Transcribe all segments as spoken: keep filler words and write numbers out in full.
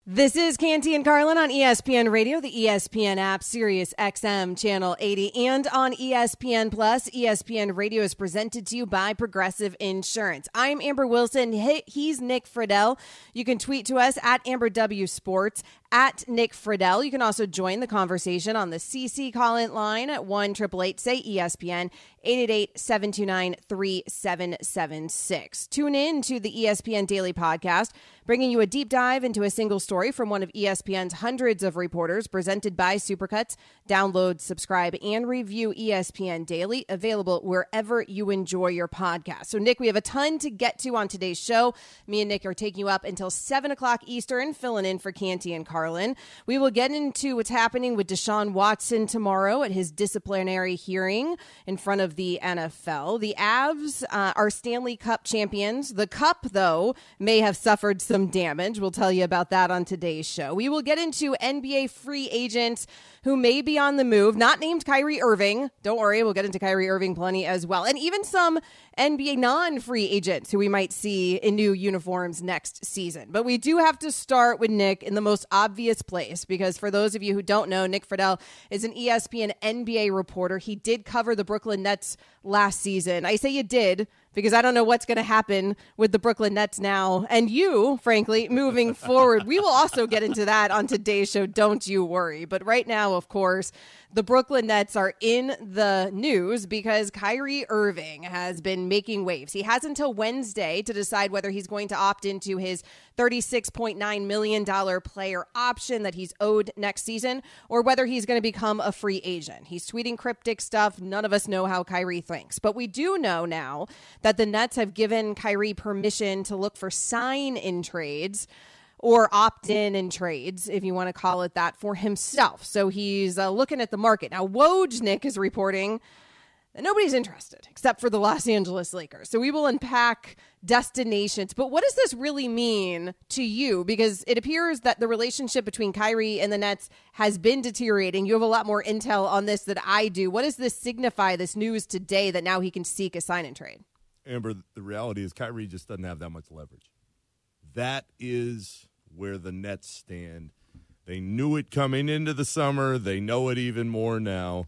This is Canty and Carlin on E S P N Radio, the E S P N app, Sirius X M Channel eighty, and on E S P N Plus. E S P N Radio is presented to you by Progressive Insurance. I'm Amber Wilson. He, he's Nick Friedel. You can tweet to us at Amber W Sports, at Nick Friedel. You can also join the conversation on the C C call-in line at one eight eight eight, say E S P N, eight eight eight, seven two nine, three seven seven six. Tune in to the E S P N Daily Podcast, bringing you a deep dive into a single story from one of E S P N's hundreds of reporters, presented by Supercuts. Download, subscribe, and review E S P N Daily, available wherever you enjoy your podcast. So, Nick, we have a ton to get to on today's show. Me and Nick are taking you up until seven o'clock Eastern, filling in for Canty and Carlin. We will get into what's happening with Deshaun Watson tomorrow at his disciplinary hearing in front of the N F L. The Avs uh, are Stanley Cup champions. The Cup, though, may have suffered some damage. We'll tell you about that on today's show. We will get into N B A free agents who may be on the move, not named Kyrie Irving. Don't worry, we'll get into Kyrie Irving plenty as well. And even some N B A non-free agents who we might see in new uniforms next season. But we do have to start with Nick in the most obvious place, because for those of you who don't know, Nick Friedel is an E S P N N B A reporter. He did cover the Brooklyn Nets last season. I say you did because I don't know what's going to happen with the Brooklyn Nets now, and you, frankly, moving forward. We will also get into that on today's show, don't you worry. But right now, of course, the Brooklyn Nets are in the news because Kyrie Irving has been making waves. He has until Wednesday to decide whether he's going to opt into his thirty-six point nine million dollars player option that he's owed next season, or whether he's going to become a free agent. He's tweeting cryptic stuff. None of us know how Kyrie thinks. But we do know now that the Nets have given Kyrie permission to look for sign-in trades, or opt-in in trades, if you want to call it that, for himself. So he's uh, looking at the market. Now, Woj is reporting that nobody's interested except for the Los Angeles Lakers. So we will unpack destinations. But what does this really mean to you? Because it appears that the relationship between Kyrie and the Nets has been deteriorating. You have a lot more intel on this than I do. What does this signify, this news today, that now he can seek a sign-in trade? Amber, the reality is Kyrie just doesn't have that much leverage. That is where the Nets stand. They knew it coming into the summer. They know it even more now.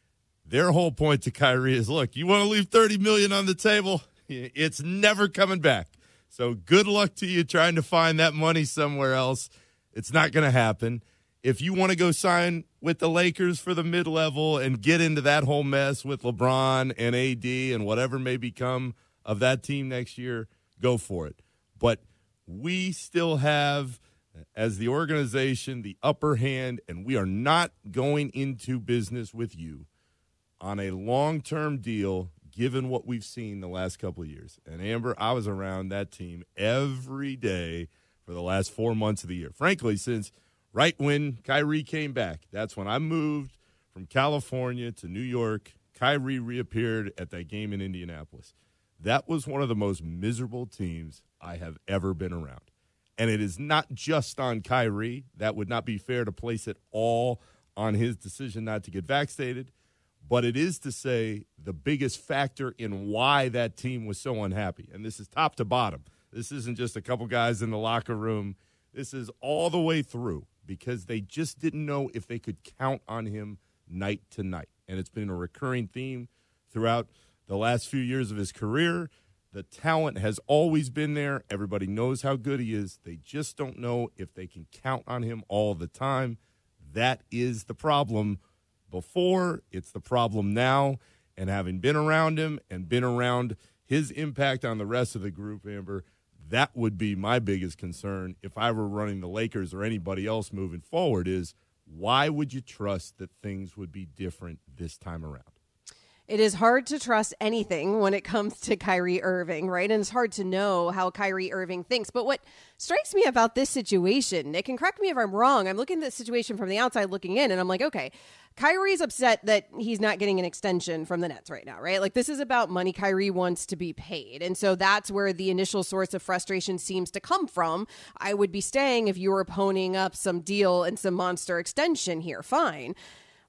Their whole point to Kyrie is, look, you want to leave thirty million dollars on the table? It's never coming back. So good luck to you trying to find that money somewhere else. It's not going to happen. If you want to go sign with the Lakers for the mid-level and get into that whole mess with LeBron and A D and whatever may become of that team next year, go for it. But we still have, as the organization, the upper hand, and we are not going into business with you on a long-term deal, given what we've seen the last couple of years. And, Amber, I was around that team every day for the last four months of the year. Frankly, since right when Kyrie came back, that's when I moved from California to New York. Kyrie reappeared at that game in Indianapolis. That was one of the most miserable teams I have ever been around. And it is not just on Kyrie. That would not be fair to place it all on his decision not to get vaccinated. But it is to say the biggest factor in why that team was so unhappy. And this is top to bottom. This isn't just a couple guys in the locker room. This is all the way through, because they just didn't know if they could count on him night to night. And it's been a recurring theme throughout the last few years of his career. The talent has always been there. Everybody knows how good he is. They just don't know if they can count on him all the time. That is the problem before. It's the problem now. And having been around him and been around his impact on the rest of the group, Amber, that would be my biggest concern if I were running the Lakers or anybody else moving forward, is why would you trust that things would be different this time around? It is hard to trust anything when it comes to Kyrie Irving, right? And it's hard to know how Kyrie Irving thinks. But what strikes me about this situation, Nick, and correct me if I'm wrong, I'm looking at this situation from the outside looking in, and I'm like, okay, Kyrie's upset that he's not getting an extension from the Nets right now, right? Like, this is about money. Kyrie wants to be paid. And so that's where the initial source of frustration seems to come from. I would be staying if you were ponying up some deal and some monster extension here. Fine.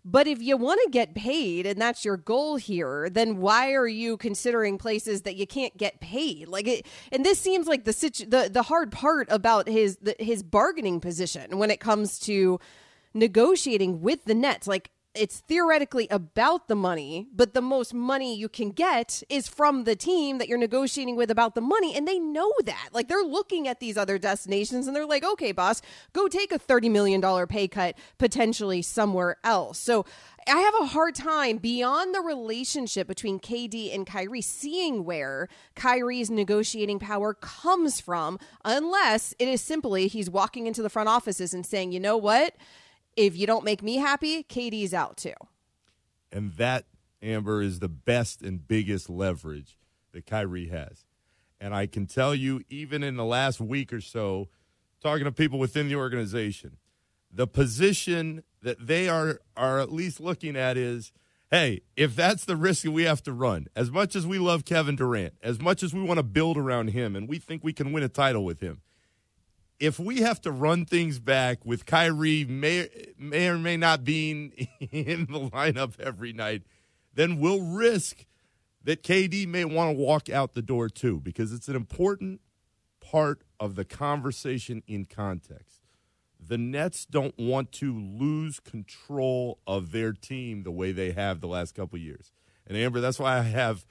But if you want to get paid and that's your goal here, then why are you considering places that you can't get paid? Like it, and this seems like the situ- the the hard part about his the, his bargaining position when it comes to negotiating with the Nets. Like, it's theoretically about the money, but the most money you can get is from the team that you're negotiating with about the money. And they know that. Like, they're looking at these other destinations and they're like, okay, boss, go take a thirty million dollars pay cut potentially somewhere else. So I have a hard time beyond the relationship between K D and Kyrie seeing where Kyrie's negotiating power comes from, unless it is simply he's walking into the front offices and saying, you know what? If you don't make me happy, K D's out too. And that, Amber, is the best and biggest leverage that Kyrie has. And I can tell you, even in the last week or so, talking to people within the organization, the position that they are, are at least looking at is, hey, if that's the risk that we have to run, as much as we love Kevin Durant, as much as we want to build around him and we think we can win a title with him, if we have to run things back with Kyrie may, may or may not being in the lineup every night, then we'll risk that K D may want to walk out the door too, because it's an important part of the conversation in context. The Nets don't want to lose control of their team the way they have the last couple of years. And, Amber, that's why I have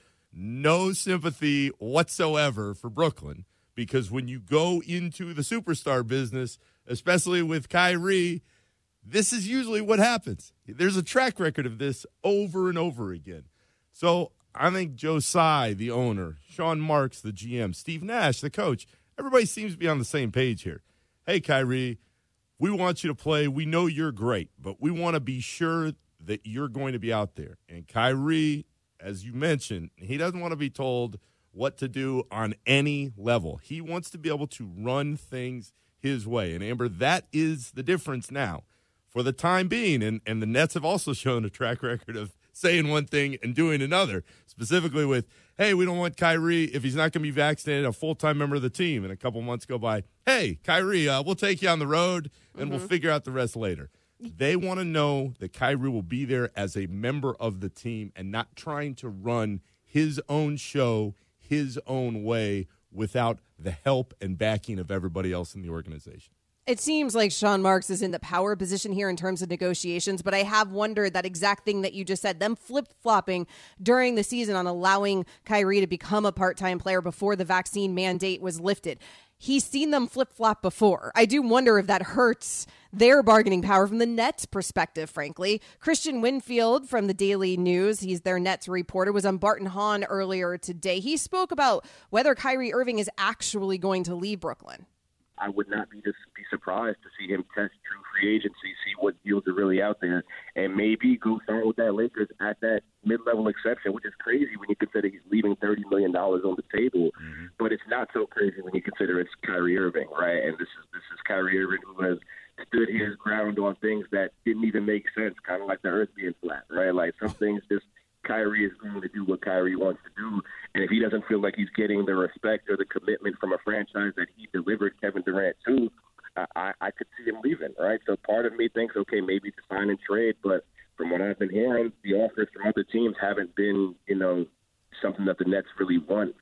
no sympathy whatsoever for Brooklyn. Because when you go into the superstar business, especially with Kyrie, this is usually what happens. There's a track record of this over and over again. So I think Joe Tsai, the owner, Sean Marks, the G M, Steve Nash, the coach, everybody seems to be on the same page here. Hey, Kyrie, we want you to play. We know you're great, but we want to be sure that you're going to be out there. And Kyrie, as you mentioned, he doesn't want to be told what to do on any level. He wants to be able to run things his way. And, Amber, that is the difference now for the time being. And, and the Nets have also shown a track record of saying one thing and doing another, specifically with, hey, we don't want Kyrie, if he's not going to be vaccinated, a full-time member of the team. And a couple months go by, hey, Kyrie, uh, we'll take you on the road, and mm-hmm. we'll figure out the rest later. They want to know that Kyrie will be there as a member of the team and not trying to run his own show his own way without the help and backing of everybody else in the organization. It seems like Sean Marks is in the power position here in terms of negotiations, but I have wondered that exact thing that you just said, them flip-flopping during the season on allowing Kyrie to become a part-time player before the vaccine mandate was lifted. He's seen them flip-flop before. I do wonder if that hurts their bargaining power from the Nets' perspective, frankly. Christian Winfield from the Daily News, he's their Nets reporter, was on Barton Hahn earlier today. He spoke about whether Kyrie Irving is actually going to leave Brooklyn. I would not be just be surprised to see him test true free agency, see what deals are really out there, and maybe go sign with that Lakers at that mid-level exception, which is crazy when you consider he's leaving thirty million dollars on the table. Mm-hmm. But it's not so crazy when you consider it's Kyrie Irving, right? And this is this is Kyrie Irving who has stood his ground on things that didn't even make sense, kind of like the earth being flat, right? Like some things just Kyrie is going to do what Kyrie wants to do. And if he doesn't feel like he's getting the respect or the commitment from a franchise that he delivered Kevin Durant to, I, I could see him leaving, right? So part of me thinks, okay, maybe it's a sign and trade. But from what I've been hearing, the offers from other teams haven't been, you know, something that the Nets really want.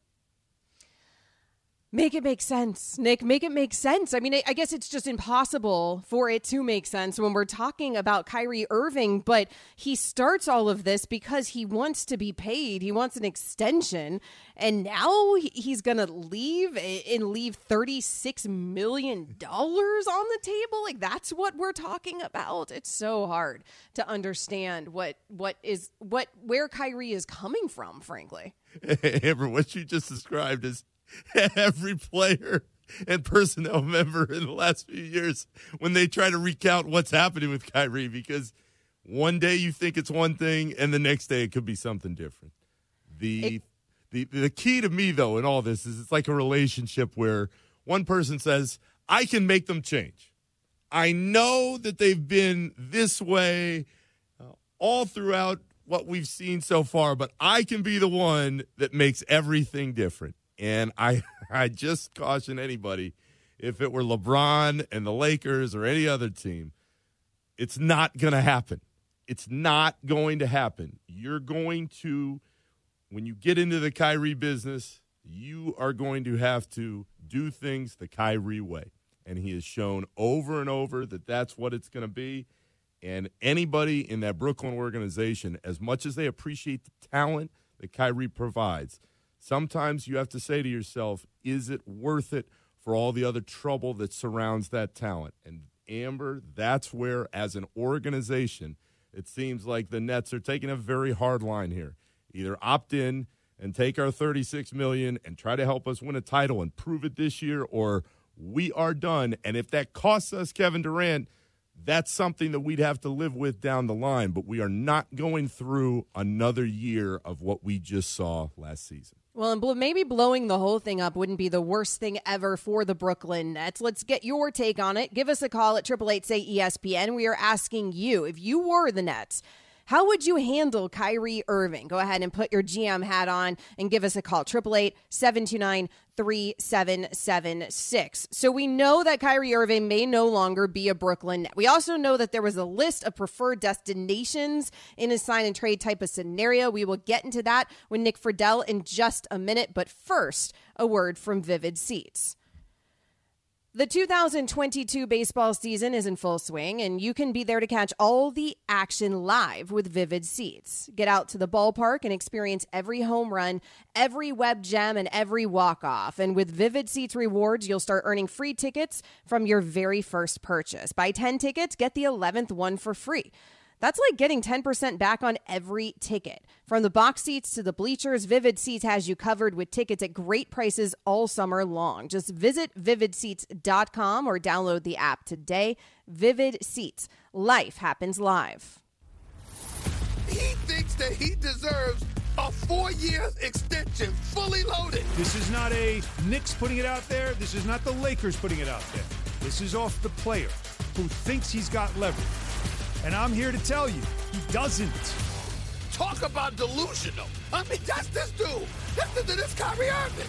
Make it make sense, Nick. Make it make sense. I mean, I guess it's just impossible for it to make sense when we're talking about Kyrie Irving, but he starts all of this because he wants to be paid. He wants an extension, and now he's going to leave and leave thirty-six million dollars on the table? Like, that's what we're talking about. It's so hard to understand what what is what where Kyrie is coming from, frankly. Amber, what you just described is every player and personnel member in the last few years when they try to recount what's happening with Kyrie, because one day you think it's one thing and the next day it could be something different. The it, the the key to me, though, in all this is it's like a relationship where one person says, I can make them change. I know that they've been this way uh, all throughout what we've seen so far, but I can be the one that makes everything different. And I, I just caution anybody, if it were LeBron and the Lakers or any other team, it's not going to happen. It's not going to happen. You're going to, when you get into the Kyrie business, you are going to have to do things the Kyrie way. And he has shown over and over that that's what it's going to be. And anybody in that Brooklyn organization, as much as they appreciate the talent that Kyrie provides, sometimes you have to say to yourself, is it worth it for all the other trouble that surrounds that talent? And, Amber, that's where, as an organization, it seems like the Nets are taking a very hard line here. Either opt in and take our thirty-six million dollars and try to help us win a title and prove it this year, or we are done. And if that costs us Kevin Durant, that's something that we'd have to live with down the line. But we are not going through another year of what we just saw last season. Well, and maybe blowing the whole thing up wouldn't be the worst thing ever for the Brooklyn Nets. Let's get your take on it. Give us a call at eight eight eight, say E S P N. We are asking you, if you were the Nets, how would you handle Kyrie Irving? Go ahead and put your G M hat on and give us a call. eight eight eight, seven two nine, three seven seven six. So we know that Kyrie Irving may no longer be a Brooklyn Net. We also know that there was a list of preferred destinations in a sign and trade type of scenario. We will get into that with Nick Friedel in just a minute. But first, a word from Vivid Seats. The two thousand twenty-two baseball season is in full swing, and you can be there to catch all the action live with Vivid Seats. Get out to the ballpark and experience every home run, every web gem, and every walk-off. And with Vivid Seats rewards, you'll start earning free tickets from your very first purchase. Buy ten tickets, get the eleventh one for free. That's like getting ten percent back on every ticket. From the box seats to the bleachers, Vivid Seats has you covered with tickets at great prices all summer long. Just visit vivid seats dot com or download the app today. Vivid Seats. Life happens live. He thinks that he deserves a four-year extension, fully loaded. This is not a Knicks putting it out there. This is not the Lakers putting it out there. This is off the player who thinks he's got leverage. And I'm here to tell you, he doesn't. Talk about delusional. I mean, that's this dude. Listen to this Kyrie Irving.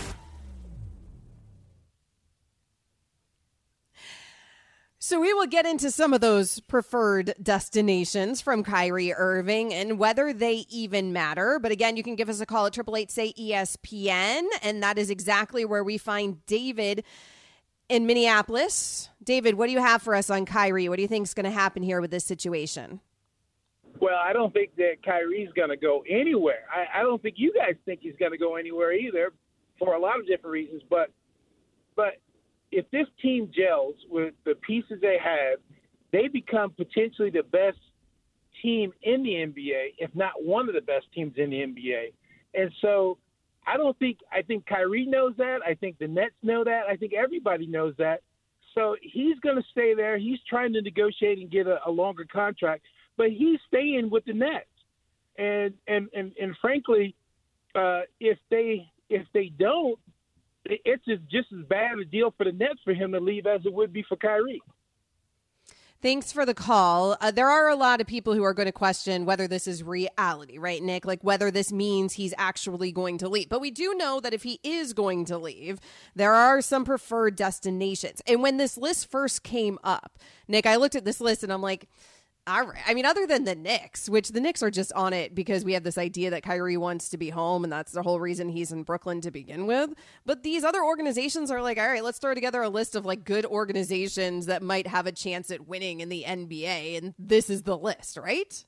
So we will get into some of those preferred destinations from Kyrie Irving and whether they even matter. But again, you can give us a call at eight eight eight, say E S P N. And that is exactly where we find David in Minneapolis. David, what do you have for us on Kyrie? What do you think is going to happen here with this situation? Well, I don't think that Kyrie's going to go anywhere. I, I don't think you guys think he's going to go anywhere either for a lot of different reasons. But but if this team gels with the pieces they have, they become potentially the best team in the N B A, if not one of the best teams in the N B A. And so I don't think – I think Kyrie knows that. I think the Nets know that. I think everybody knows that. So he's going to stay there. He's trying to negotiate and get a, a longer contract, but he's staying with the Nets. And and and, and frankly, uh, if they if they don't, it's just as bad a deal for the Nets for him to leave as it would be for Kyrie. Thanks for the call. Uh, there are a lot of people who are going to question whether this is reality, right, Nick? Like whether this means he's actually going to leave. But we do know that if he is going to leave, there are some preferred destinations. And when this list first came up, Nick, I looked at this list and I'm like, all right. I mean, other than the Knicks, which the Knicks are just on it because we have this idea that Kyrie wants to be home, and that's the whole reason he's in Brooklyn to begin with. But these other organizations are like, all right, let's throw together a list of like good organizations that might have a chance at winning in the N B A, and this is the list, right?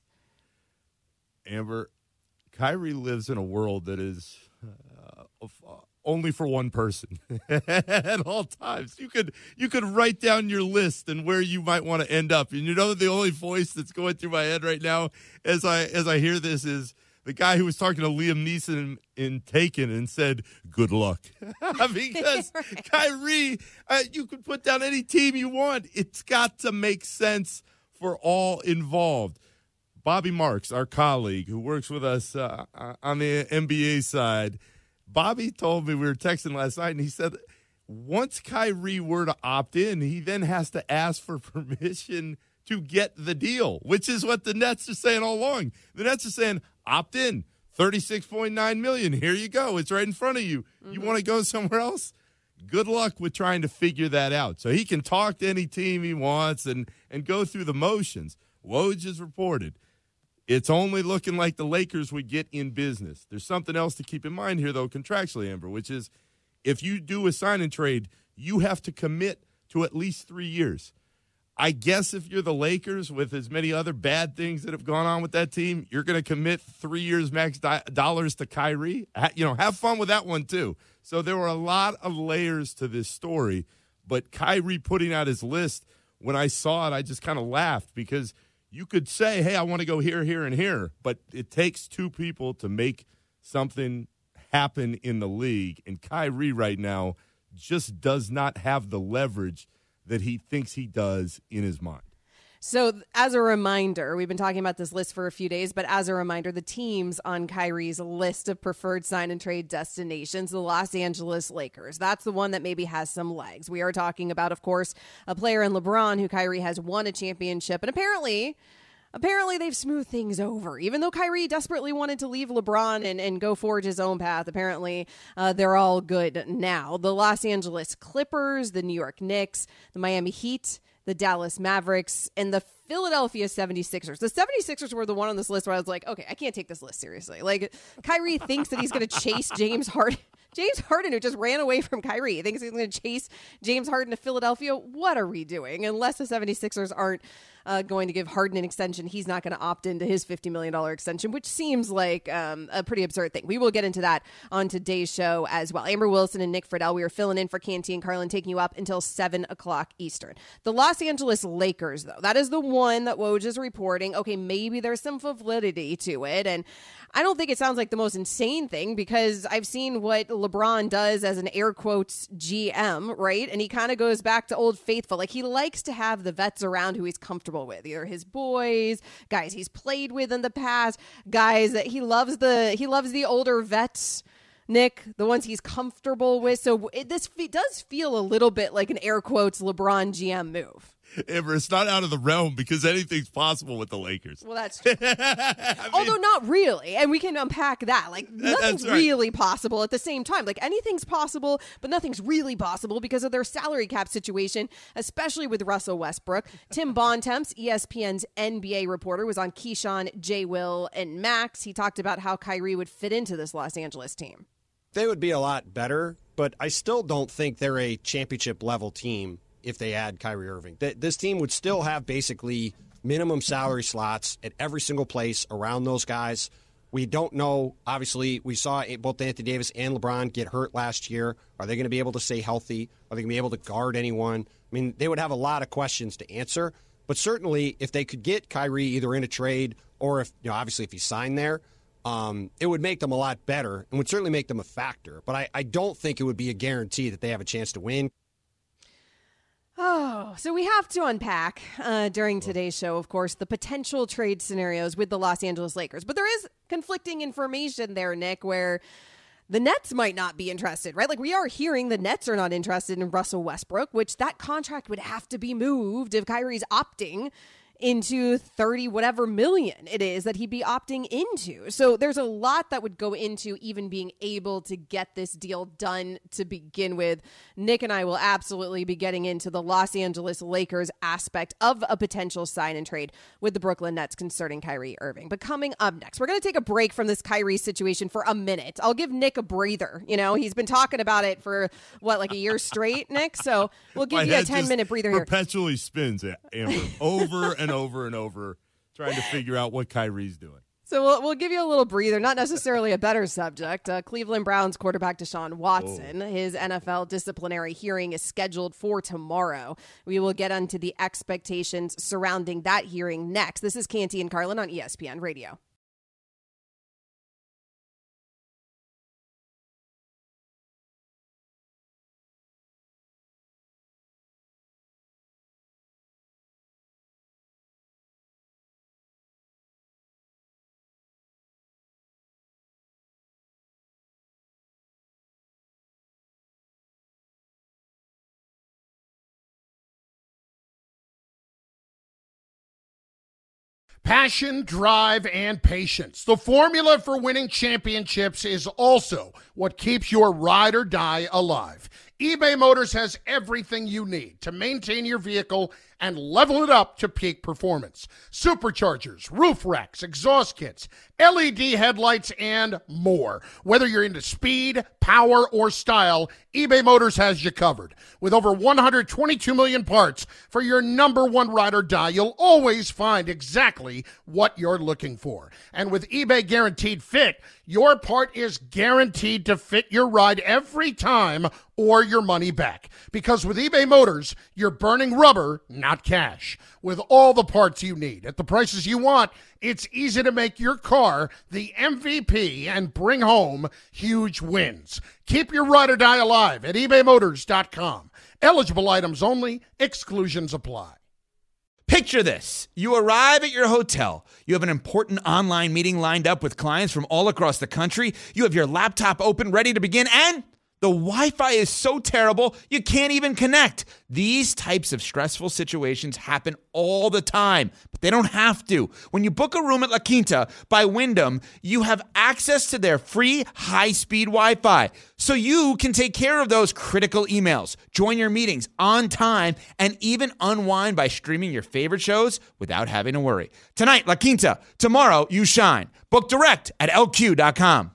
Amber, Kyrie lives in a world that is uh, only for one person at all times. You could you could write down your list and where you might want to end up. And you know the only voice that's going through my head right now as I as I hear this is the guy who was talking to Liam Neeson in, in Taken and said, good luck. Because right. Kyrie, uh, you could put down any team you want. It's got to make sense for all involved. Bobby Marks, our colleague who works with us uh, on the N B A side, Bobby told me, we were texting last night, and he said once Kyrie were to opt in, he then has to ask for permission to get the deal, which is what the Nets are saying all along. The Nets are saying, opt in, thirty-six point nine million dollars. Here you go. It's right in front of you. Mm-hmm. You want to go somewhere else? Good luck with trying to figure that out. So he can talk to any team he wants and, and go through the motions. Woj has reported it's only looking like the Lakers would get in business. There's something else to keep in mind here, though, contractually, Amber, which is if you do a sign and trade, you have to commit to at least three years. I guess if you're the Lakers with as many other bad things that have gone on with that team, you're going to commit three years max di- dollars to Kyrie. Ha- you know, have fun with that one, too. So there were a lot of layers to this story, but Kyrie putting out his list, when I saw it, I just kind of laughed because you could say, hey, I want to go here, here, and here, but it takes two people to make something happen in the league, and Kyrie right now just does not have the leverage that he thinks he does in his mind. So as a reminder, we've been talking about this list for a few days, but as a reminder, the teams on Kyrie's list of preferred sign and trade destinations, the Los Angeles Lakers. That's the one that maybe has some legs. We are talking about, of course, a player in LeBron who Kyrie has won a championship. And apparently, apparently they've smoothed things over. Even though Kyrie desperately wanted to leave LeBron and, and go forge his own path, apparently uh, they're all good now. The Los Angeles Clippers, the New York Knicks, the Miami Heat, the Dallas Mavericks, and the Philadelphia seventy-sixers. The seventy-sixers were the one on this list where I was like, okay, I can't take this list seriously. Like, Kyrie thinks that he's going to chase James Harden. James Harden, who just ran away from Kyrie, thinks he's going to chase James Harden to Philadelphia. What are we doing? Unless the seventy-sixers aren't uh, going to give Harden an extension, he's not going to opt into his fifty million dollars extension, which seems like um, a pretty absurd thing. We will get into that on today's show as well. Amber Wilson and Nick Friedel, we are filling in for Canty and Carlin, taking you up until seven o'clock Eastern. The Los Angeles Lakers, though, that is the one that Woj is reporting. Okay, maybe there's some validity to it, and I don't think it sounds like the most insane thing because I've seen what LeBron does as an air quotes G M, right? And he kind of goes back to old faithful. Like, he likes to have the vets around who he's comfortable with, either his boys, guys he's played with in the past, guys that he loves the he loves the older vets, Nick, the ones he's comfortable with. So it, this f- does feel a little bit like an air quotes LeBron G M move. Amber, it's not out of the realm because anything's possible with the Lakers. Well, that's true. I mean, although not really. And we can unpack that. Like, nothing's right. really possible at the same time. Like, anything's possible, but nothing's really possible because of their salary cap situation, especially with Russell Westbrook. Tim Bontemps, E S P N's N B A reporter, was on Keyshawn, J. Will, and Max. He talked about how Kyrie would fit into this Los Angeles team. They would be a lot better, but I still don't think they're a championship-level team if they add Kyrie Irving. This team would still have basically minimum salary slots at every single place around those guys. We don't know. Obviously, we saw both Anthony Davis and LeBron get hurt last year. Are they going to be able to stay healthy? Are they going to be able to guard anyone? I mean, they would have a lot of questions to answer. But certainly, if they could get Kyrie either in a trade or if, you know, obviously if he signed there, um, it would make them a lot better and would certainly make them a factor. But I, I don't think it would be a guarantee that they have a chance to win. Oh, so we have to unpack uh, during today's show, of course, the potential trade scenarios with the Los Angeles Lakers. But there is conflicting information there, Nick, where the Nets might not be interested, right? Like, we are hearing the Nets are not interested in Russell Westbrook, which that contract would have to be moved if Kyrie's opting into thirty whatever million it is that he'd be opting into. So there's a lot that would go into even being able to get this deal done to begin with. Nick and I will absolutely be getting into the Los Angeles Lakers aspect of a potential sign and trade with the Brooklyn Nets concerning Kyrie Irving. But coming up next, we're going to take a break from this Kyrie situation for a minute. I'll give Nick a breather. You know, he's been talking about it for what, like a year straight, Nick? So we'll give My you a ten minute breather here. Perpetually spins, Amber, over and over and over, trying to figure out what Kyrie's doing. So we'll, we'll give you a little breather, not necessarily a better subject. Uh, Cleveland Browns quarterback Deshaun Watson, oh. his N F L disciplinary hearing is scheduled for tomorrow. We will get into the expectations surrounding that hearing next. This is Canty and Carlin on E S P N Radio. Passion, drive, and patience. The formula for winning championships is also what keeps your ride or die alive. eBay Motors has everything you need to maintain your vehicle and level it up to peak performance. Superchargers, roof racks, exhaust kits, L E D headlights, and more. Whether you're into speed, power, or style, eBay Motors has you covered. With over one hundred twenty-two million parts for your number one ride or die, you'll always find exactly what you're looking for. And with eBay Guaranteed Fit, your part is guaranteed to fit your ride every time or your money back. Because with eBay Motors, you're burning rubber, not cash. With all the parts you need at the prices you want, it's easy to make your car the M V P and bring home huge wins. Keep your ride or die alive at ebay motors dot com. Eligible items only. Exclusions apply. Picture this. You arrive at your hotel. You have an important online meeting lined up with clients from all across the country. You have your laptop open, ready to begin, and the Wi-Fi is so terrible, you can't even connect. These types of stressful situations happen all the time, but they don't have to. When you book a room at La Quinta by Wyndham, you have access to their free high-speed Wi-Fi, so you can take care of those critical emails, join your meetings on time, and even unwind by streaming your favorite shows without having to worry. Tonight, La Quinta. Tomorrow, you shine. Book direct at L Q dot com.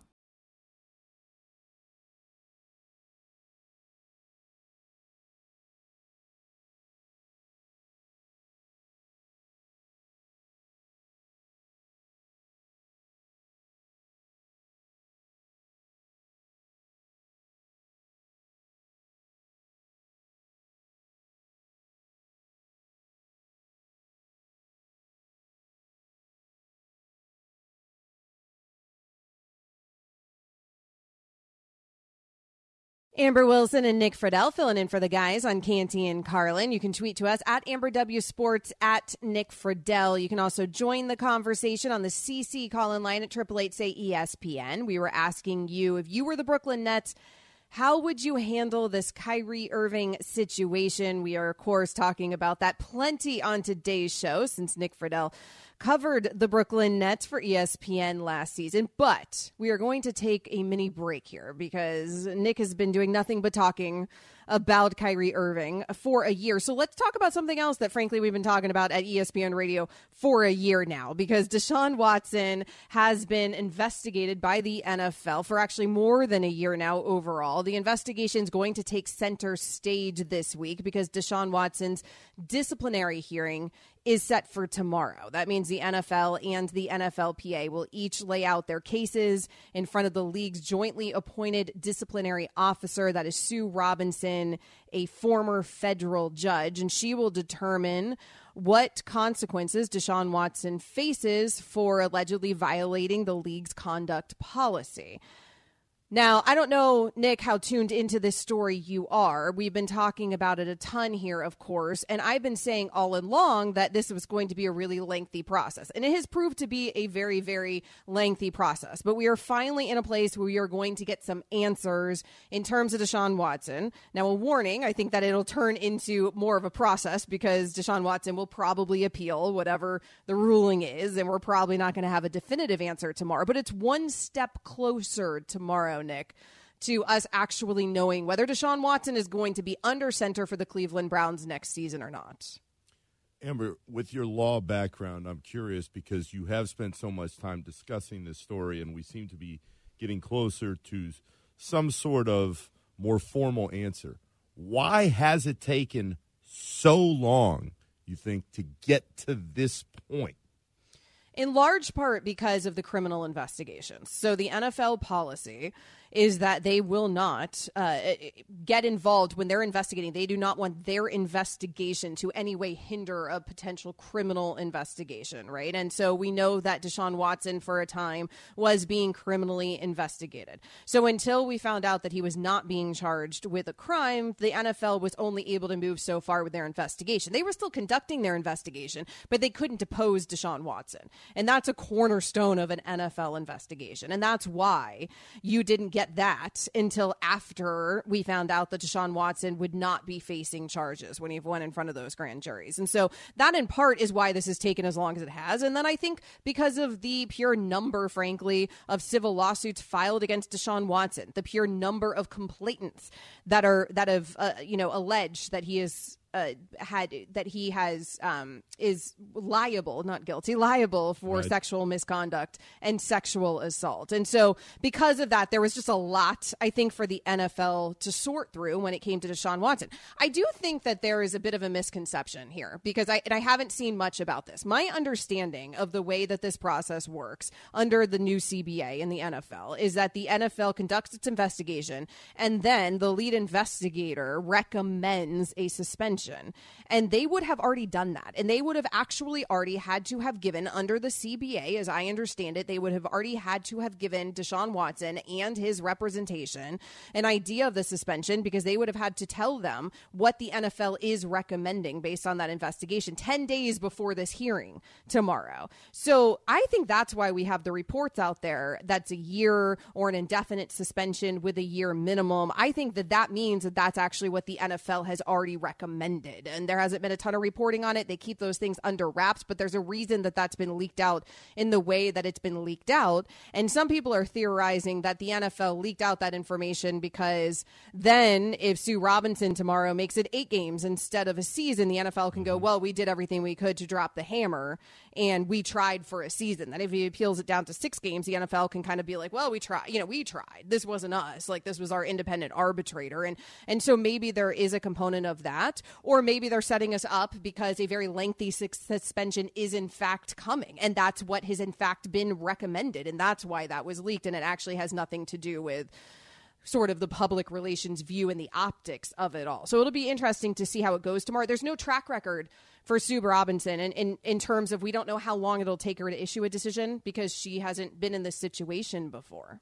Amber Wilson and Nick Friedel filling in for the guys on Canty and Carlin. You can tweet to us at Amber W Sports, at Nick Friedel. You can also join the conversation on the C C call-in line at eight eight eight say E S P N. We were asking you, if you were the Brooklyn Nets, how would you handle this Kyrie Irving situation? We are, of course, talking about that plenty on today's show since Nick Friedel covered the Brooklyn Nets for E S P N last season. But we are going to take a mini break here because Nick has been doing nothing but talking about Kyrie Irving for a year. So let's talk about something else that, frankly, we've been talking about at E S P N Radio for a year now, because Deshaun Watson has been investigated by the N F L for actually more than a year now overall. The investigation is going to take center stage this week because Deshaun Watson's disciplinary hearing is set for tomorrow. That means the N F L and the N F L P A will each lay out their cases in front of the league's jointly appointed disciplinary officer, that is Sue Robinson, a former federal judge, and she will determine what consequences Deshaun Watson faces for allegedly violating the league's conduct policy. Now, I don't know, Nick, how tuned into this story you are. We've been talking about it a ton here, of course, and I've been saying all along that this was going to be a really lengthy process, and it has proved to be a very, very lengthy process. But we are finally in a place where we are going to get some answers in terms of Deshaun Watson. Now, a warning, I think that it'll turn into more of a process because Deshaun Watson will probably appeal whatever the ruling is, and we're probably not going to have a definitive answer tomorrow. But it's one step closer tomorrow, Nick, to us actually knowing whether Deshaun Watson is going to be under center for the Cleveland Browns next season or not. Amber, with your law background, I'm curious because you have spent so much time discussing this story, and we seem to be getting closer to some sort of more formal answer. Why has it taken so long, you think, to get to this point? In large part because of the criminal investigations. So the N F L policy is that they will not uh, get involved when they're investigating. They do not want their investigation to any way hinder a potential criminal investigation, right? And so we know that Deshaun Watson for a time was being criminally investigated. So until we found out that he was not being charged with a crime, the N F L was only able to move so far with their investigation. They were still conducting their investigation, but they couldn't depose Deshaun Watson. And that's a cornerstone of an N F L investigation. And that's why you didn't get that until after we found out that Deshaun Watson would not be facing charges when he went in front of those grand juries. And so that in part is why this has taken as long as it has. And then I think because of the pure number, frankly, of civil lawsuits filed against Deshaun Watson, the pure number of complainants that are that have, uh, you know, alleged that he is uh, had that he has um, is liable, not guilty, liable for Right. sexual misconduct and sexual assault. And so because of that, there was just a lot, I think, for the N F L to sort through when it came to Deshaun Watson. I do think that there is a bit of a misconception here because I, and I haven't seen much about this. My understanding of the way that this process works under the new C B A in the N F L is that the N F L conducts its investigation and then the lead investigator recommends a suspension. And they would have already done that. And they would have actually already had to have given, under the C B A, as I understand it, they would have already had to have given Deshaun Watson and his representation an idea of the suspension because they would have had to tell them what the N F L is recommending based on that investigation ten days before this hearing tomorrow. So I think that's why we have the reports out there that's a year or an indefinite suspension with a year minimum. I think that that means that that's actually what the N F L has already recommended. And there hasn't been a ton of reporting on it. They keep those things under wraps, but there's a reason that that's been leaked out in the way that it's been leaked out. And some people are theorizing that the N F L leaked out that information because then if Sue Robinson tomorrow makes it eight games instead of a season, the N F L can go, well, we did everything we could to drop the hammer and we tried for a season. That if he appeals it down to six games, the N F L can kind of be like, well, we tried, you know, we tried. This wasn't us. Like, this was our independent arbitrator. And, and so maybe there is a component of that, or maybe they're setting us up because a very lengthy suspension is in fact coming. And that's what has in fact been recommended. And that's why that was leaked. And it actually has nothing to do with sort of the public relations view and the optics of it all. So it'll be interesting to see how it goes tomorrow. There's no track record for Sue Robinson and in, in terms of we don't know how long it'll take her to issue a decision because she hasn't been in this situation before.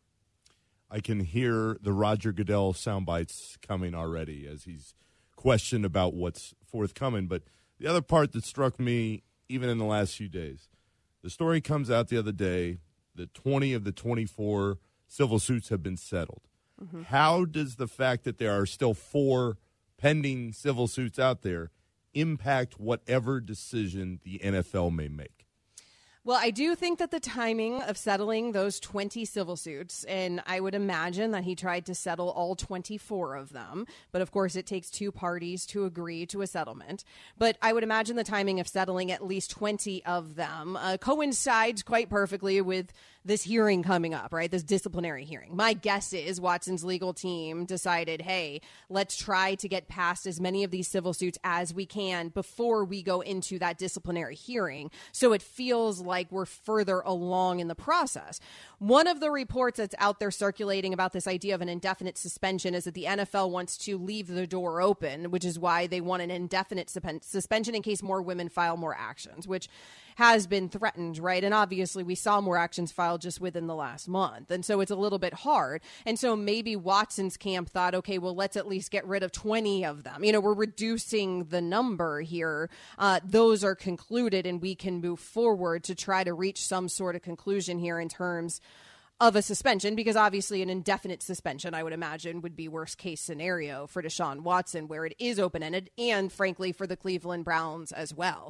I can hear the Roger Goodell sound bites coming already as he's questioned about what's forthcoming. But the other part that struck me, even in the last few days, the story comes out the other day that twenty of the twenty-four civil suits have been settled. Mm-hmm. How does the fact that there are still four pending civil suits out there impact whatever decision the N F L may make? Well, I do think that the timing of settling those twenty civil suits, and I would imagine that he tried to settle all twenty-four of them, but of course it takes two parties to agree to a settlement. But I would imagine the timing of settling at least twenty of them uh, coincides quite perfectly with this hearing coming up, right? This disciplinary hearing. My guess is Watson's legal team decided, hey, let's try to get past as many of these civil suits as we can before we go into that disciplinary hearing. So it feels like we're further along in the process. One of the reports that's out there circulating about this idea of an indefinite suspension is that the N F L wants to leave the door open, which is why they want an indefinite suspension in case more women file more actions, which has been threatened, right? And obviously we saw more actions filed just within the last month. And so it's a little bit hard. And so maybe Watson's camp thought, okay, well, let's at least get rid of twenty of them. You know, we're reducing the number here. Uh, those are concluded and we can move forward to try to reach some sort of conclusion here in terms of a suspension, because obviously an indefinite suspension, I would imagine, would be worst case scenario for Deshaun Watson, where it is open-ended, and frankly for the Cleveland Browns as well.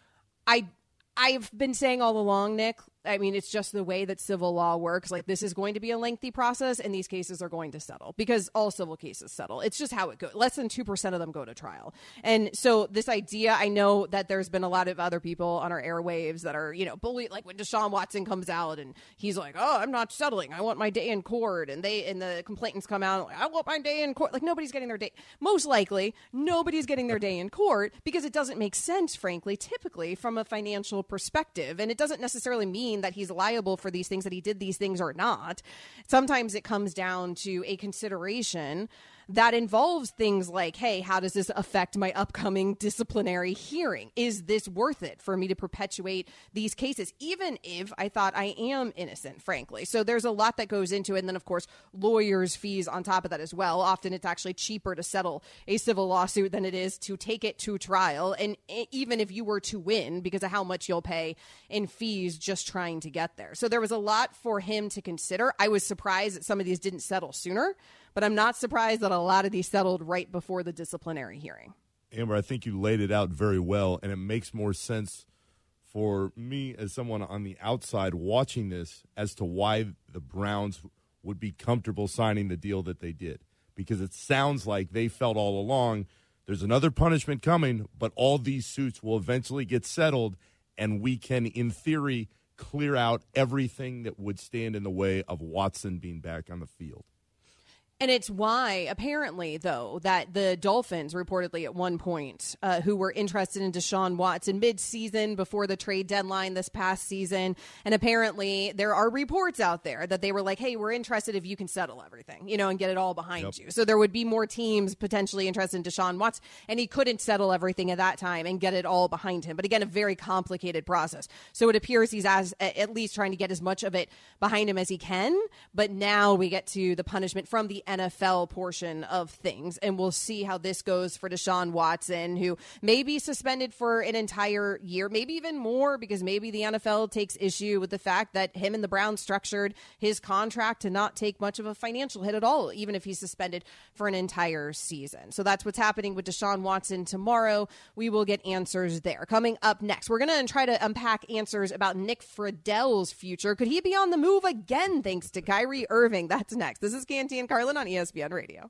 I I've been saying all along, Nick, I mean, it's just the way that civil law works. Like, this is going to be a lengthy process, and these cases are going to settle because all civil cases settle. It's just how it goes. Less than two percent of them go to trial. And so this idea, I know that there's been a lot of other people on our airwaves that are, you know, bully, like when Deshaun Watson comes out and he's like, oh, I'm not settling. I want my day in court. And they, and the complainants come out like, I want my day in court. Like, nobody's getting their day. Most likely, nobody's getting their day in court because it doesn't make sense, frankly, typically from a financial perspective. And it doesn't necessarily mean that he's liable for these things, that he did these things or not. Sometimes it comes down to a consideration that involves things like, hey, how does this affect my upcoming disciplinary hearing? Is this worth it for me to perpetuate these cases, even if I thought I am innocent, frankly? So there's a lot that goes into it. And then, of course, lawyers' fees on top of that as well. Often it's actually cheaper to settle a civil lawsuit than it is to take it to trial. And even if you were to win, because of how much you'll pay in fees just trying to get there. So there was a lot for him to consider. I was surprised that some of these didn't settle sooner, but I'm not surprised that a lot of these settled right before the disciplinary hearing. Amber, I think you laid it out very well, and it makes more sense for me as someone on the outside watching this as to why the Browns would be comfortable signing the deal that they did. Because it sounds like they felt all along there's another punishment coming, but all these suits will eventually get settled, and we can, in theory, clear out everything that would stand in the way of Watson being back on the field. And it's why, apparently, though, that the Dolphins reportedly at one point, uh, who were interested in Deshaun Watson mid-season before the trade deadline this past season, and apparently there are reports out there that they were like, hey, we're interested if you can settle everything, you know, and get it all behind yep. you. So there would be more teams potentially interested in Deshaun Watson, and he couldn't settle everything at that time and get it all behind him. But again, a very complicated process. So it appears he's as, at least trying to get as much of it behind him as he can. But now we get to the punishment from the N F L portion of things, and we'll see how this goes for Deshaun Watson, who may be suspended for an entire year, maybe even more, because maybe the N F L takes issue with the fact that him and the Browns structured his contract to not take much of a financial hit at all, even if he's suspended for an entire season. So that's what's happening with Deshaun Watson tomorrow. We will get answers there. Coming up next, we're going to try to unpack answers about Nick Friedell's future. Could he be on the move again thanks to Kyrie Irving? That's next. This is Canty and Carlin on E S P N Radio.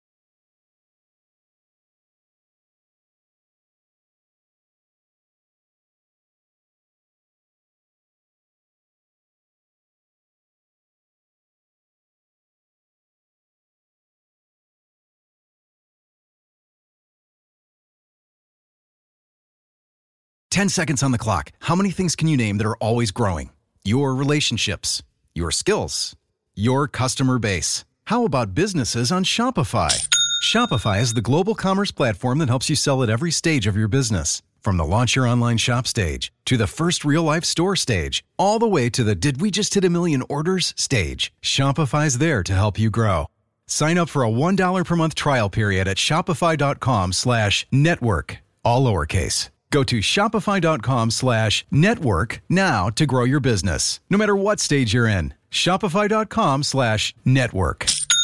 Ten seconds on the clock. How many things can you name that are always growing? Your relationships, your skills, your customer base. How about businesses on Shopify? Shopify is the global commerce platform that helps you sell at every stage of your business. From the launch your online shop stage, to the first real-life store stage, all the way to the did we just hit a million orders stage. Shopify's there to help you grow. Sign up for a one dollar per month trial period at shopify.com slash network, all lowercase. Go to shopify.com slash network now to grow your business, no matter what stage you're in. Shopify.com slash network.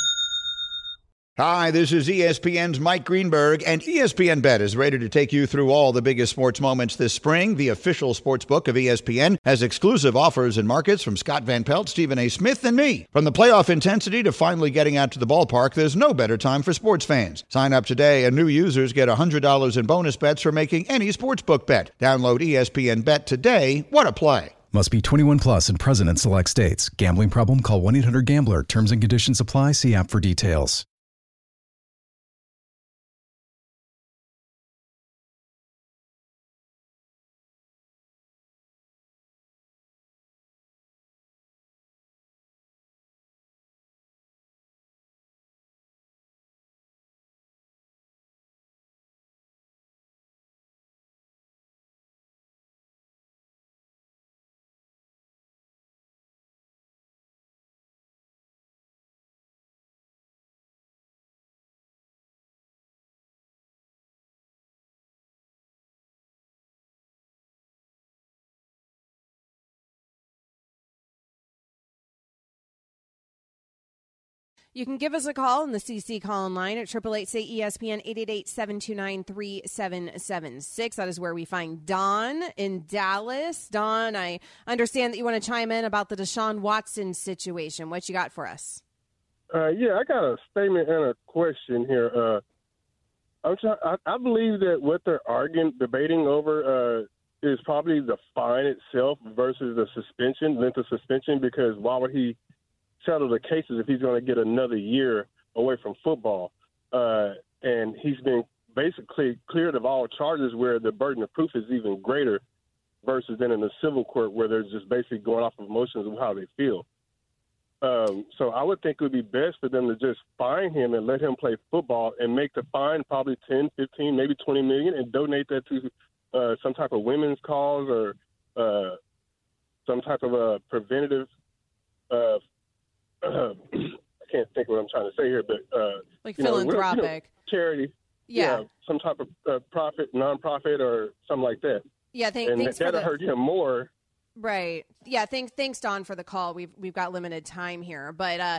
Hi, this is E S P N's Mike Greenberg, and E S P N Bet is ready to take you through all the biggest sports moments this spring. The official sports book of E S P N has exclusive offers and markets from Scott Van Pelt, Stephen A. Smith, and me. From the playoff intensity to finally getting out to the ballpark, there's no better time for sports fans. Sign up today, and new users get one hundred dollars in bonus bets for making any sportsbook bet. Download E S P N Bet today. What a play. Must be twenty-one plus and present in select states. Gambling problem? Call one eight hundred gambler. Terms and conditions apply. See app for details. You can give us a call on the C C call-in line at eight eight eight, say E S P N, eight eight eight, seven two nine, three seven seven six. That is where we find Don in Dallas. Don, I understand that you want to chime in about the Deshaun Watson situation. What you got for us? Uh, yeah, I got a statement and a question here. Uh, I'm try- I, I believe that what they're arguing, debating over uh, is probably the fine itself versus the suspension, length of suspension, because why would he settle the cases if he's going to get another year away from football? Uh, and he's been basically cleared of all charges where the burden of proof is even greater versus than in the civil court where they're just basically going off of emotions of how they feel. Um, so I would think it would be best for them to just fine him and let him play football and make the fine probably ten, fifteen, maybe twenty million and donate that to uh, some type of women's cause or uh, some type of a preventative uh, Uh, I can't think of what I'm trying to say here, but uh, like you know, philanthropic you know, charity, yeah. yeah, some type of uh, profit, nonprofit, or something like that. Yeah, th- and thanks that'll for the... hurt him more. Right. Yeah. Thanks, thanks, Don, for the call. We've we've got limited time here, but uh,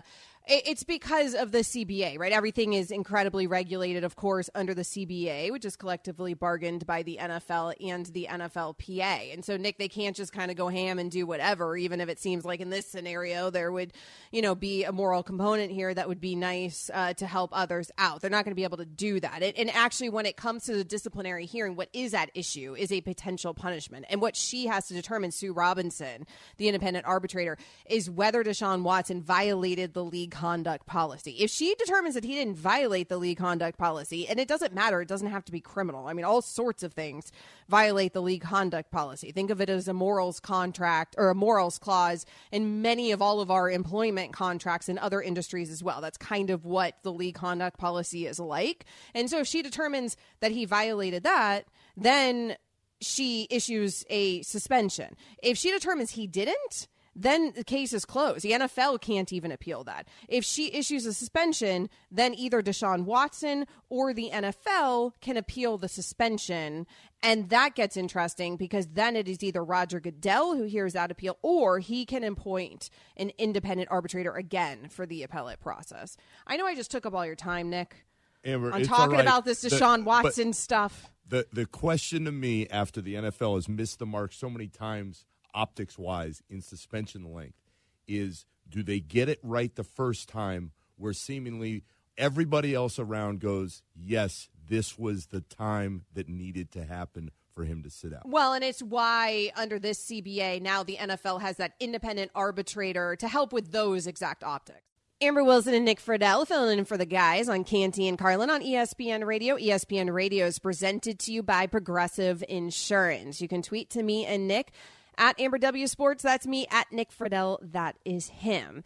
It's because of the C B A, right? Everything is incredibly regulated, of course, under the C B A, which is collectively bargained by the N F L and the N F L P A. And so, Nick, they can't just kind of go ham and do whatever, even if it seems like in this scenario there would, you know, be a moral component here that would be nice uh, to help others out. They're not going to be able to do that. It, and actually, when it comes to the disciplinary hearing, what is at issue is a potential punishment. And what she has to determine, Sue Robinson, the independent arbitrator, is whether Deshaun Watson violated the league conduct policy. If she determines that he didn't violate the league conduct policy, and it doesn't matter, it doesn't have to be criminal. I mean, all sorts of things violate the league conduct policy. Think of it as a morals contract or a morals clause in many of all of our employment contracts in other industries as well. That's kind of what the league conduct policy is like. And so if she determines that he violated that, then she issues a suspension. If she determines he didn't, then the case is closed. The N F L can't even appeal that. If she issues a suspension, then either Deshaun Watson or the N F L can appeal the suspension. And that gets interesting because then it is either Roger Goodell who hears that appeal or he can appoint an independent arbitrator again for the appellate process. I know I just took up all your time, Nick. Amber, I'm it's talking all right. about this Deshaun the, Watson stuff. The, the question to me after the N F L has missed the mark so many times optics-wise in suspension length is, do they get it right the first time where seemingly everybody else around goes, yes, this was the time that needed to happen for him to sit out? Well, and it's why under this C B A, now the N F L has that independent arbitrator to help with those exact optics. Amber Wilson and Nick Friedel filling in for the guys on Canty and Carlin on E S P N Radio. E S P N Radio is presented to you by Progressive Insurance. You can tweet to me and Nick at Amber W Sports. That's me. At Nick Friedel. That is him.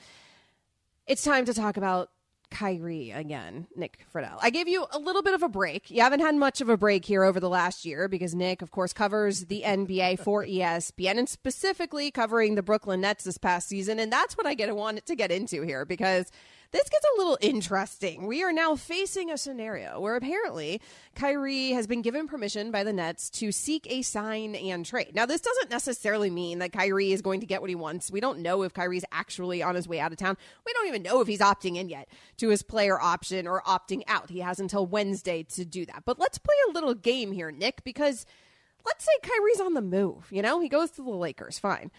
It's time to talk about Kyrie again, Nick Friedel. I gave you a little bit of a break. You haven't had much of a break here over the last year because Nick, of course, covers the N B A for E S P N and specifically covering the Brooklyn Nets this past season. And that's what I get wanted to get into here because this gets a little interesting. We are now facing a scenario where apparently Kyrie has been given permission by the Nets to seek a sign and trade. Now, this doesn't necessarily mean that Kyrie is going to get what he wants. We don't know if Kyrie's actually on his way out of town. We don't even know if he's opting in yet to his player option or opting out. He has until Wednesday to do that. But let's play a little game here, Nick, because let's say Kyrie's on the move. You know, he goes to the Lakers. Fine.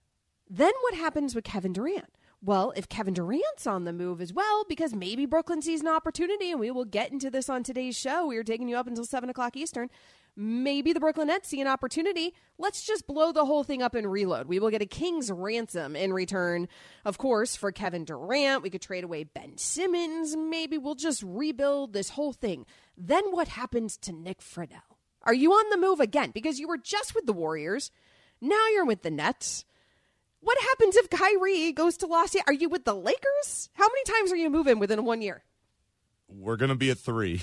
Then what happens with Kevin Durant? Well, if Kevin Durant's on the move as well, because maybe Brooklyn sees an opportunity, and we will get into this on today's show. We are taking you up until seven o'clock Eastern. Maybe the Brooklyn Nets see an opportunity. Let's just blow the whole thing up and reload. We will get a king's ransom in return, of course, for Kevin Durant. We could trade away Ben Simmons. Maybe we'll just rebuild this whole thing. Then what happens to Nick Friedel? Are you on the move again? Because you were just with the Warriors. Now you're with the Nets. What happens if Kyrie goes to Los Angeles? Are you with the Lakers? How many times are you moving within one year? We're going to be at three.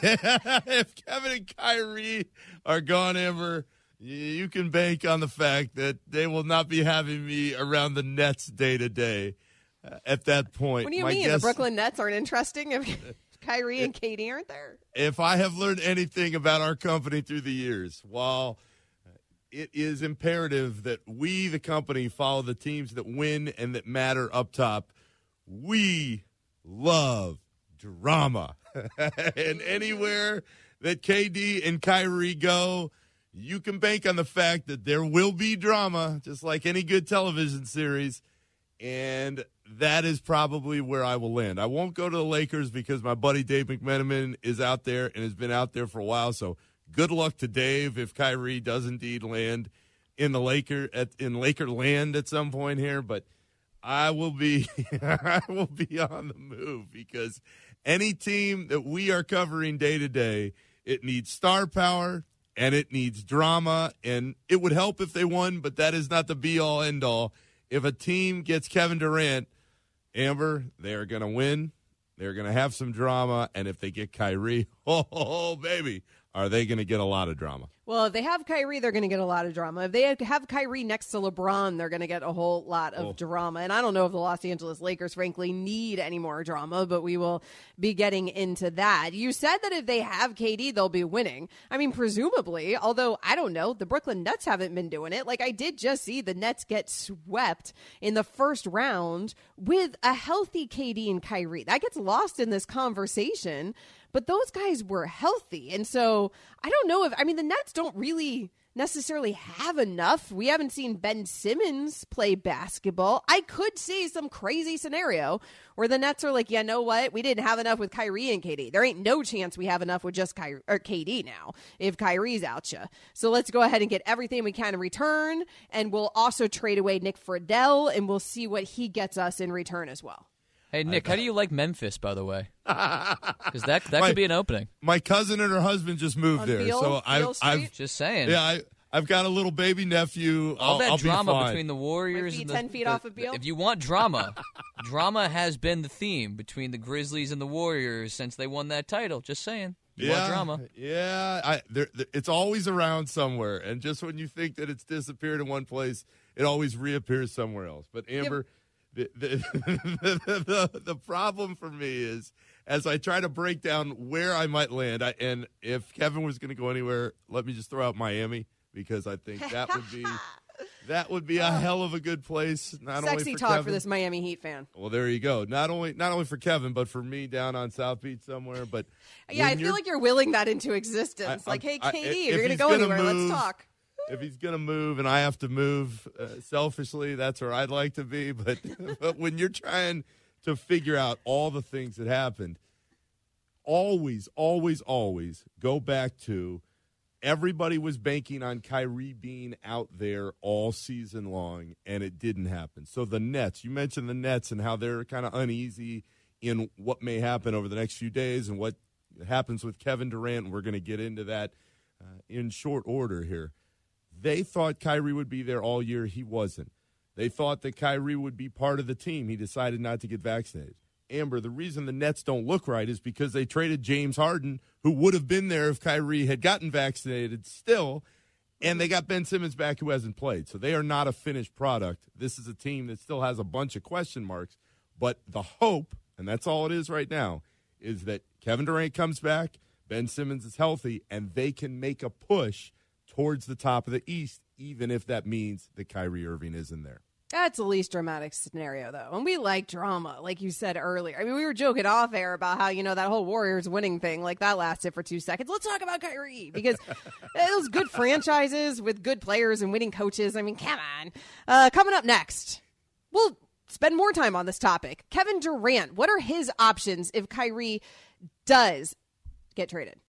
If Kevin and Kyrie are gone, Amber, you can bank on the fact that they will not be having me around the Nets day to day at that point. What do you My mean? guess, the Brooklyn Nets aren't interesting if Kyrie and Katie aren't there? If I have learned anything about our company through the years, while it is imperative that we, the company, follow the teams that win and that matter up top, we love drama. And anywhere that K D and Kyrie go, you can bank on the fact that there will be drama, just like any good television series. And that is probably where I will land. I won't go to the Lakers because my buddy Dave McMenamin is out there and has been out there for a while. So good luck to Dave if Kyrie does indeed land in the Laker at in Laker land at some point here. But I will be I will be on the move because any team that we are covering day to day, it needs star power and it needs drama. And it would help if they won, but that is not the be all end all. If a team gets Kevin Durant, Amber, they are going to win. They're going to have some drama. And if they get Kyrie, oh, oh, baby, are they going to get a lot of drama? Well, if they have Kyrie, they're going to get a lot of drama. If they have Kyrie next to LeBron, they're going to get a whole lot of oh. drama. And I don't know if the Los Angeles Lakers, frankly, need any more drama, but we will be getting into that. You said that if they have K D, they'll be winning. I mean, presumably, although I don't know, the Brooklyn Nets haven't been doing it. Like, I did just see the Nets get swept in the first round with a healthy K D and Kyrie. That gets lost in this conversation. But those guys were healthy. And so I don't know if, I mean, the Nets don't really necessarily have enough. We haven't seen Ben Simmons play basketball. I could see some crazy scenario where the Nets are like, yeah, know what? We didn't have enough with Kyrie and K D. There ain't no chance we have enough with just Kyrie, or K D now if Kyrie's out ya. So let's go ahead and get everything we can in return. And we'll also trade away Nick Friedel, and we'll see what he gets us in return as well. Hey, Nick, how do you like Memphis, by the way? Because that that my, could be an opening. My cousin and her husband just moved On there. Beale, so I've, I've just saying. Yeah, I, I've got a little baby nephew. All I'll, that I'll drama be fine. between the Warriors and the, ten feet the, off of Beale? If you want drama, drama has been the theme between the Grizzlies and the Warriors since they won that title. Just saying. You yeah, want drama. Yeah, I, there, there, it's always around somewhere. And just when you think that it's disappeared in one place, it always reappears somewhere else. But Amber... Yep. The the, the, the the problem for me is as I try to break down where I might land, I, and if Kevin was going to go anywhere, let me just throw out Miami because I think that would be that would be a hell of a good place. Not Sexy only for talk Kevin, for this Miami Heat fan. Well, there you go. Not only not only for Kevin, but for me down on South Beach somewhere. But yeah, I feel like you're willing that into existence. I, like, hey, K D, I, if you're going to go anywhere, move, let's talk. If he's going to move and I have to move uh, selfishly, that's where I'd like to be. But, but when you're trying to figure out all the things that happened, always, always, always go back to everybody was banking on Kyrie being out there all season long, and it didn't happen. So the Nets, you mentioned the Nets and how they're kind of uneasy in what may happen over the next few days and what happens with Kevin Durant. We're going to get into that uh, in short order here. They thought Kyrie would be there all year. He wasn't. They thought that Kyrie would be part of the team. He decided not to get vaccinated. Amber, the reason the Nets don't look right is because they traded James Harden, who would have been there if Kyrie had gotten vaccinated still, and they got Ben Simmons back who hasn't played. So they are not a finished product. This is a team that still has a bunch of question marks, but the hope, and that's all it is right now, is that Kevin Durant comes back, Ben Simmons is healthy, and they can make a push towards the top of the East, even if that means that Kyrie Irving isn't there. That's the least dramatic scenario, though. And we like drama, like you said earlier. I mean, we were joking off air about how, you know, that whole Warriors winning thing, like that lasted for two seconds. Let's talk about Kyrie, because those good franchises with good players and winning coaches, I mean, come on. Uh, coming up next, we'll spend more time on this topic. Kevin Durant, what are his options if Kyrie does get traded?